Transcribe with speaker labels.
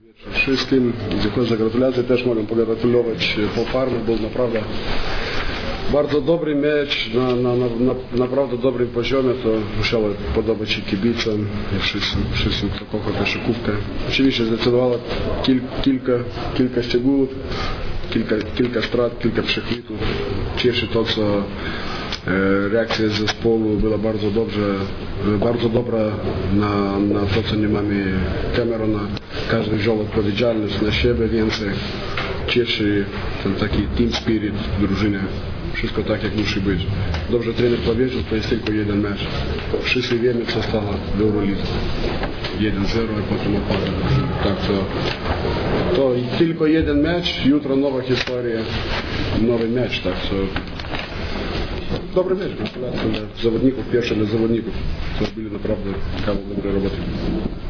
Speaker 1: Wszystkim dziękuję za gratulacje. Też mogę pogratulować Polfarmy. Był naprawdę bardzo dobry mecz, na naprawdę dobrym poziomie. To musiało podobać się kibicom i wszystkim, kto kocha koszykówkę. Oczywiście zdecydowało kilka szczegółów, kilka strat, kilka przechwytów. Cieszy to, co reakcja zespołu była bardzo dobra na to, co nie mamy Camerona. Każdy wziął odpowiedzialność na siebie więcej. Cieszy ten taki team spirit w drużynie. Wszystko tak, jak musi być. Dobrze trener powiedział, to jest tylko jeden mecz. Wszyscy wiemy, co stało w Eurolidze. 1-0 i potem opadł. Tak, to tylko jeden mecz, jutro nowa historia, nowy mecz. Tak, dobry mecz. Gratulacje dla zawodników, pierwsze dla zawodników. Zrobili naprawdę kawał dobrej roboty.